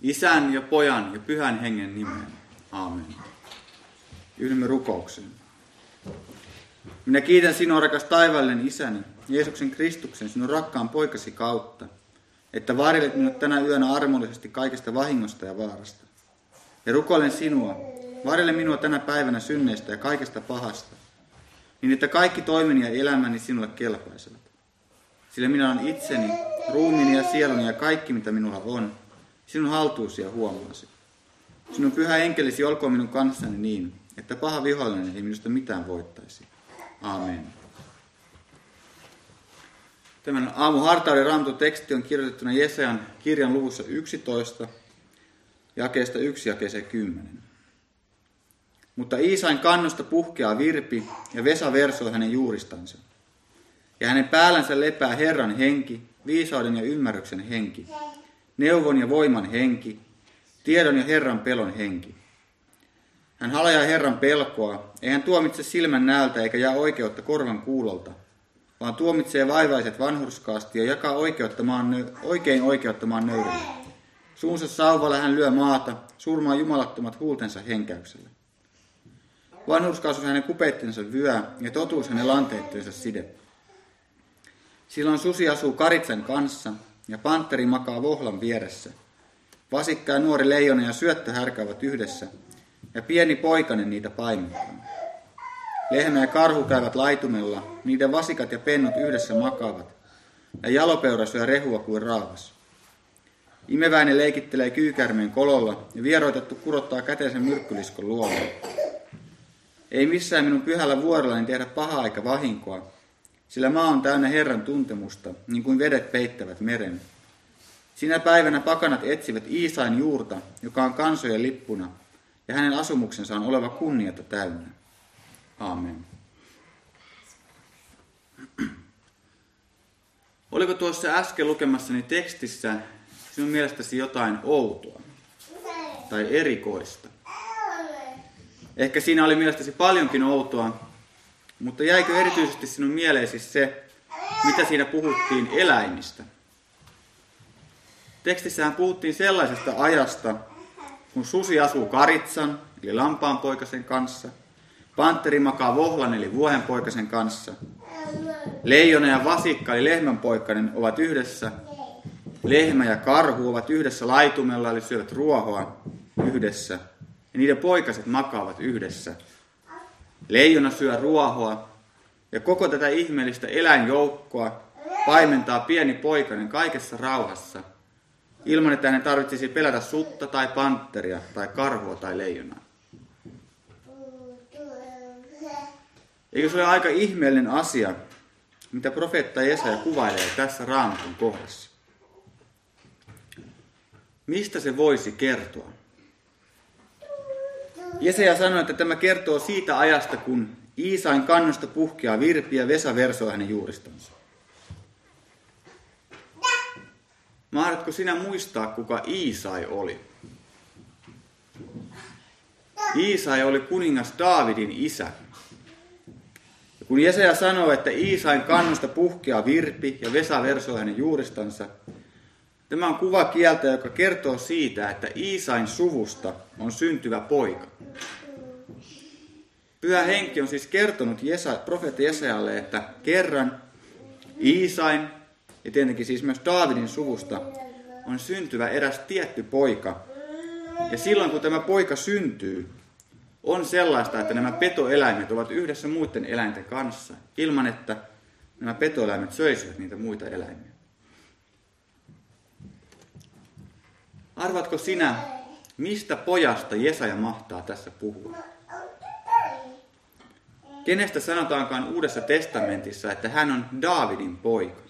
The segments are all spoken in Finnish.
Isän ja Pojan ja Pyhän Hengen nimeen. Aamen. Yhdymme rukoukseen. Minä kiitän sinua, rakas taivaallinen Isäni, Jeesuksen Kristuksen, sinun rakkaan poikasi kautta, että varjelet minut tänä yönä armollisesti kaikesta vahingosta ja vaarasta. Ja rukoilen sinua, varjele minua tänä päivänä synneistä ja kaikesta pahasta, niin että kaikki toimeni ja elämäni sinulle kelpaisevat. Sillä minä olen itseni, ruumiini ja sieluni ja kaikki, mitä minulla on, sinun haltuusi ja huomaasi. Sinun pyhä enkelisi olkoon minun kanssani niin, että paha vihollinen ei minusta mitään voittaisi. Aamen. Tämän aamun hartauden raamatun teksti on kirjoitettuna Jesajan kirjan luvussa 11, jakeesta 1 jakeeseen 10. Mutta Iisain kannosta puhkeaa virpi ja Vesa versoi hänen juuristansa. Ja hänen päällänsä lepää Herran henki, viisauden ja ymmärryksen henki, neuvon ja voiman henki, tiedon ja Herran pelon henki. Hän halajaa Herran pelkoa, ei hän tuomitse silmän näältä eikä jää oikeutta korvan kuulolta, vaan tuomitsee vaivaiset vanhurskaasti ja jakaa oikein oikeuttamaan nöyrille. Suunsa sauvalla hän lyö maata, surmaa jumalattomat huultensa henkäyksellä. Vanhurskaus on hänen kupeittensa vyö ja totuus hänen lanteittensa side. Silloin susi asuu karitsan kanssa ja pantteri makaa vohlan vieressä. Vasikka ja nuori leijona ja syöttö härkäävät yhdessä ja pieni poikanen niitä paimentaa. Lehmä ja karhu käyvät laitumella, niiden vasikat ja pennut yhdessä makaavat ja jalopeura syö rehua kuin raavas. Imeväinen leikittelee kyykärmeen kololla ja vieroitettu kurottaa kätensä myrkkyliskon luolla. Ei missään minun pyhällä vuorollani tehdä pahaa eikä vahinkoa, sillä maa on täynnä Herran tuntemusta, niin kuin vedet peittävät meren. Sinä päivänä pakanat etsivät Iisain juurta, joka on kansojen lippuna, ja hänen asumuksensa on oleva kunniata täynnä. Aamen. Oliko tuossa äsken lukemassani tekstissä sinun mielestäsi jotain outoa tai erikoista? Ehkä siinä oli mielestäsi paljonkin outoa, mutta jäikö erityisesti sinun mieleesi se, mitä siinä puhuttiin eläimistä? Tekstissähän puhuttiin sellaisesta ajasta, kun susi asuu karitsan, eli lampaanpoikasen kanssa, pantteri makaa vohlan, eli vuohenpoikasen kanssa, leijona ja vasikka, eli lehmänpoikainen, ovat yhdessä, lehmä ja karhu ovat yhdessä laitumella, eli syövät ruohoa yhdessä, ja niiden poikaset makaavat yhdessä. Leijona syö ruohoa, ja koko tätä ihmeellistä eläinjoukkoa paimentaa pieni poikainen kaikessa rauhassa, ilman että hänen tarvitsisi pelätä sutta tai pantteria tai karhua tai leijonaa. Eikö se ole aika ihmeellinen asia, mitä profeetta Jesaja kuvailee tässä Raamatun kohdassa? Mistä se voisi kertoa? Jesaja sanoi, että tämä kertoo siitä ajasta, kun Iisain kannosta puhkeaa virpi ja Vesa versoi hänen juuristansa. Mahdatko sinä muistaa, kuka Iisai oli? Iisai oli kuningas Daavidin isä. Ja kun Jesaja sanoo, että Iisain kannosta puhkeaa virpi ja Vesa versoi hänen juuristansa, tämä on kuva kieltä, joka kertoo siitä, että Iisain suvusta on syntyvä poika. Pyhä Henki on siis kertonut profeetta Jesajalle, että kerran Iisain ja tietenkin siis myös Daavidin suvusta on syntyvä eräs tietty poika. Ja silloin kun tämä poika syntyy, on sellaista, että nämä petoeläimet ovat yhdessä muiden eläinten kanssa, ilman että nämä petoeläimet söisivät niitä muita eläimiä. Arvatko sinä, mistä pojasta Jesaja mahtaa tässä puhua? Kenestä sanotaankaan Uudessa testamentissa, että hän on Daavidin poika?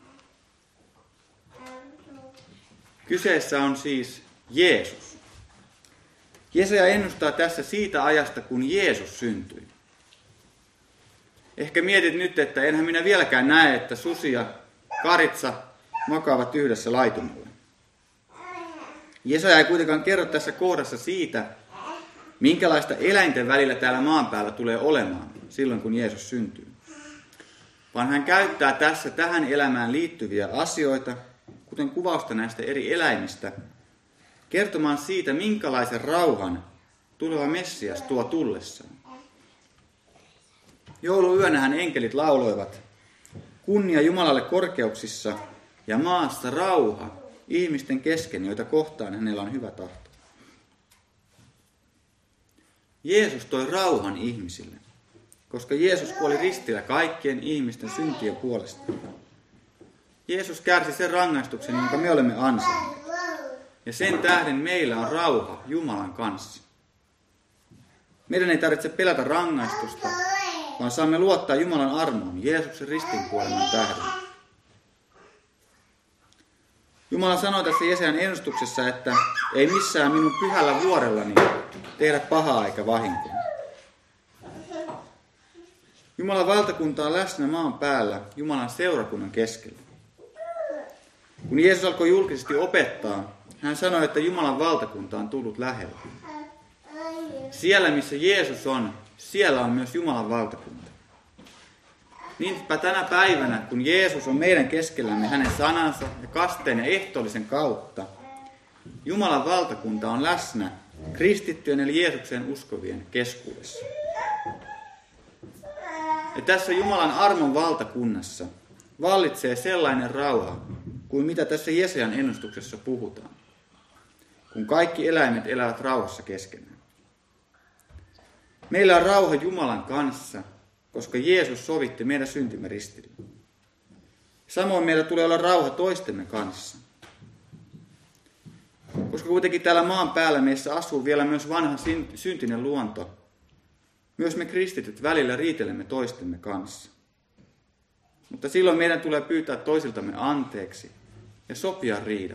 Kyseessä on siis Jeesus. Jesaja ennustaa tässä siitä ajasta, kun Jeesus syntyi. Ehkä mietit nyt, että enhän minä vieläkään näe, että susi ja karitsa makaavat yhdessä laitumella. Jesaja ei kuitenkaan kerro tässä kohdassa siitä, minkälaista eläinten välillä täällä maan päällä tulee olemaan silloin, kun Jeesus syntyy. Vaan hän käyttää tässä tähän elämään liittyviä asioita, kuten kuvausta näistä eri eläimistä, kertomaan siitä, minkälaisen rauhan tuleva Messias tuo tullessaan. Jouluyönähän enkelit lauloivat, kunnia Jumalalle korkeuksissa ja maassa rauha ihmisten kesken, joita kohtaan hänellä on hyvä tahto. Jeesus toi rauhan ihmisille, koska Jeesus kuoli ristillä kaikkien ihmisten syntien puolesta. Jeesus kärsi sen rangaistuksen, jonka me olemme ansainneet. Ja sen tähden meillä on rauha Jumalan kanssa. Meidän ei tarvitse pelätä rangaistusta, vaan saamme luottaa Jumalan armoon Jeesuksen ristinkuoleman tähden. Jumala sanoi tässä Jesajan ennustuksessa, että ei missään minun pyhällä vuorellani tehdä pahaa eikä vahinkoa. Jumalan valtakunta on läsnä maan päällä Jumalan seurakunnan keskellä. Kun Jeesus alkoi julkisesti opettaa, hän sanoi, että Jumalan valtakunta on tullut lähelle. Siellä, missä Jeesus on, siellä on myös Jumalan valtakunta. Niinpä tänä päivänä, kun Jeesus on meidän keskellämme hänen sanansa ja kasteen ja ehtoollisen kautta, Jumalan valtakunta on läsnä kristittyjen eli Jeesukseen uskovien keskuudessa. Ja tässä Jumalan armon valtakunnassa vallitsee sellainen rauha, kuin mitä tässä Jesajan ennustuksessa puhutaan, kun kaikki eläimet elävät rauhassa keskenään. Meillä on rauha Jumalan kanssa, koska Jeesus sovitti meidän syntimme ristillä. Samoin meillä tulee olla rauha toistemme kanssa. Koska kuitenkin täällä maan päällä meissä asuu vielä myös vanha syntinen luonto, myös me kristityt välillä riitelemme toistemme kanssa. Mutta silloin meidän tulee pyytää toisiltamme anteeksi ja sopia riidat.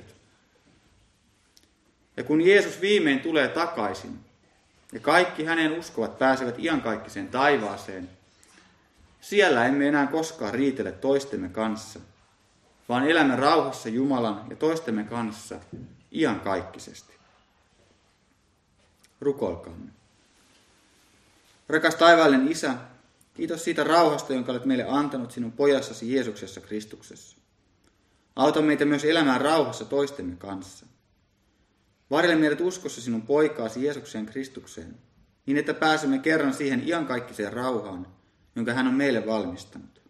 Ja kun Jeesus viimein tulee takaisin ja kaikki hänen uskovat pääsevät iankaikkiseen taivaaseen, siellä emme enää koskaan riitele toistemme kanssa, vaan elämme rauhassa Jumalan ja toistemme kanssa iankaikkisesti. Rukoilkaamme. Rakas taivaallinen Isä, kiitos siitä rauhasta, jonka olet meille antanut sinun pojassasi Jeesuksessa Kristuksessa. Auta meitä myös elämään rauhassa toistemme kanssa. Varjele meidät uskossa sinun poikaasi Jeesukseen Kristukseen, niin että pääsemme kerran siihen iankaikkiseen rauhaan, jonka hän on meille valmistanut.